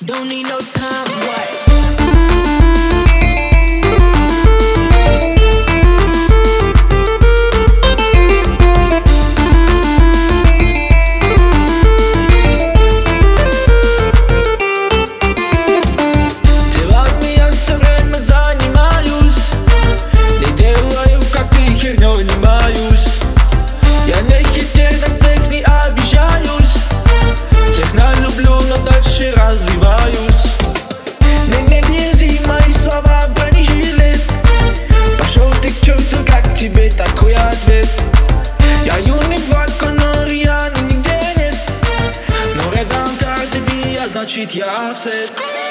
Don't need no time, what? Развиваюсь. Не дерзи, мои слова бронежилет. Пошел ты к черту, как тебе такой ответ? Я юный Флако, но Рианы нигде нет. Но рядом Cardi B, а значит я Offset.